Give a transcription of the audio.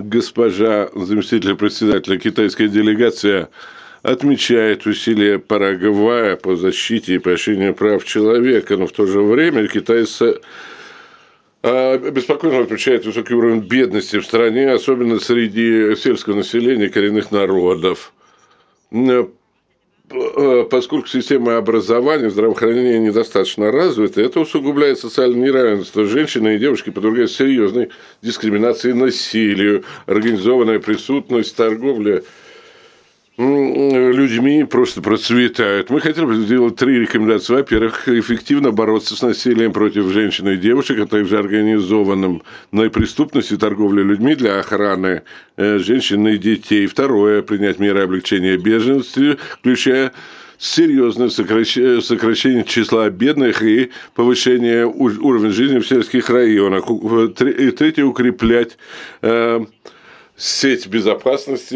Госпожа заместитель председателя китайской делегации отмечает усилия Парагвая по защите и поощрению прав человека, но в то же время китайцы обеспокоенно отмечают высокий уровень бедности в стране, особенно среди сельского населения и коренных народов. Поскольку система образования, здравоохранения недостаточно развита, это усугубляет социальное неравенство. Женщины и девушки подвергаются серьезной дискриминации и насилию. Организованная преступность, торговля людьми просто процветают. Мы хотели бы сделать 3 рекомендации. Во-первых, эффективно бороться с насилием против женщин и девушек, а также организованным преступностью и торговлей людьми для охраны женщин и детей. Второе, принять меры облегчения беженства, включая серьезное сокращение числа бедных и повышение уровня жизни в сельских районах. И третье, укреплять сеть безопасности